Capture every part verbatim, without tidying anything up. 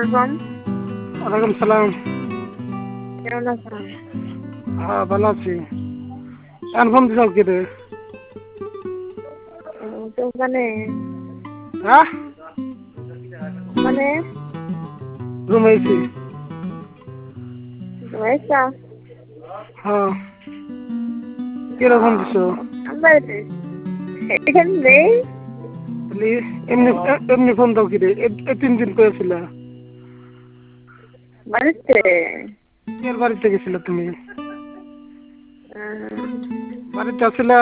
আলাইকুম। ওয়ালাইকুম সালাম। কেমন আছেন? হ্যাঁ ভালো আছি। এখন ফোন দিছাও কি রে? তো মানে হ্যাঁ মানে রুমে আইছি। পয়সা হ্যাঁ কিরকম দিছো? আমার এখানে নেই। তাহলে এমনি এমনি ফোন দাও কি রে? এ তিন দিন করেছিল। বাড়িতে এর বাড়িতে গেছিল তুমি? আহ, বাড়িতে আসিলা?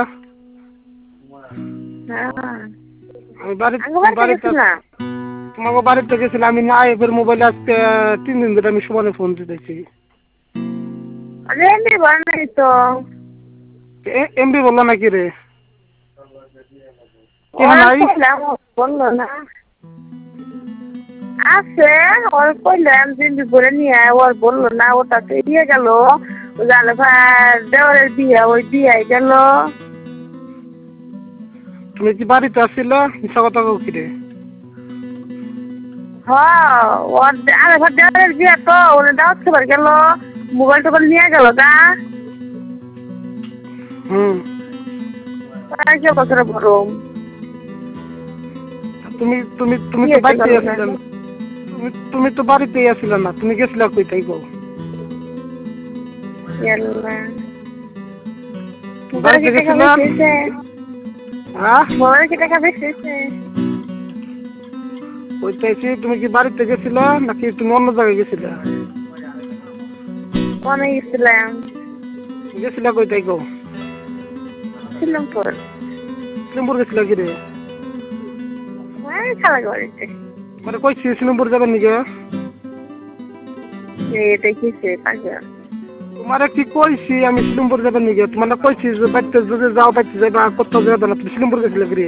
হ্যাঁ আমি বাড়ি আগে বাড়িতে বাড়িতে গেছিলাম। তোমাকে বাড়িতে গেছিলাম আমি না এবার মোবাইলে আজকে তিন দিন ধরে আমি সমানে ফোন দিতেছি। আরে এমনি বল নাই তো। এমবি বললো নাকি রে? কেন ওরা নাই? কইলাম ও বললো না। আছে ওর কইলাম জিন্দি করে নিয়ে আয়, ওর বললো না, ওটা তো দিয়ে গেল জালে ভাই দেওয়ারের বিয়ে, ওই বিয়ে গেল। তুমি কি বাড়িতে আসছিল? মিশা কথা কও কি রে? হ্যাঁ ওর আরে ভাই দেওয়ারের বিয়ে তো ওনে দাওয়াত খাবার গেল, মোবাইল টোবাইল নিয়ে গেল গা। হুম তাই কে বছরে বরম তুমি তুমি তুমি তো বিয়েতে বাড়িতেই গেল না। আসলে না। তুমি তুমি তো বাড়িতেই আসলে না, তুমি গেছিলা কই তাই কও? ইয়াল্লা মোবাইলে বাড়িতে কি টাকা গেছিলা? বেশি হয়েছে? হ্যাঁ মোবাইলে কি টাকা বেশি হয়েছে? কইতেছি তুমি কি বাড়িতে গেছিলা নাকি তুমি অন্য জায়গায় গেছিলা? কোনে গেছিলাম? গেছিলা কই তাই কও? শ্রীলঙ্কর। সিলিমপুর গেছিলা কি রে? হ্যাঁ খালা বাড়িতে। মানে কইছি সিলিমপুর যাবেন নাকি? এই দেখিছে পাগল। তোমারে কি কইছি আমি সিলিমপুর যাবেন নাকি? তোমার না কইছি যে বাড়িতে যদি যাও বাড়িতে যাবা কোথাও যাবে না, তুমি সিলিমপুর গেছিলা কি রে?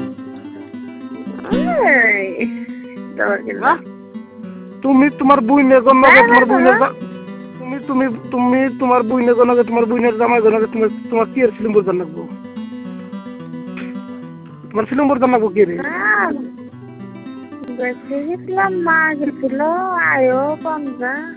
এই দৌড় গেল। হ্যাঁ তুমি তোমার বুইনের গণকে হ্যাঁ তোমার বুইনের হ্যাঁ তুমি তুমি তুমি তোমার বুইনের গণকে তোমার বুইনের জামাই গণকে তোমার তোমার কি আর সিলিমপুর জান লাগবো? তোমার সিলিমপুর জান লাগবো কি রে? হ্যাঁ দেখতে গেছিলাম, মা গেছিল আয়ো কম যা।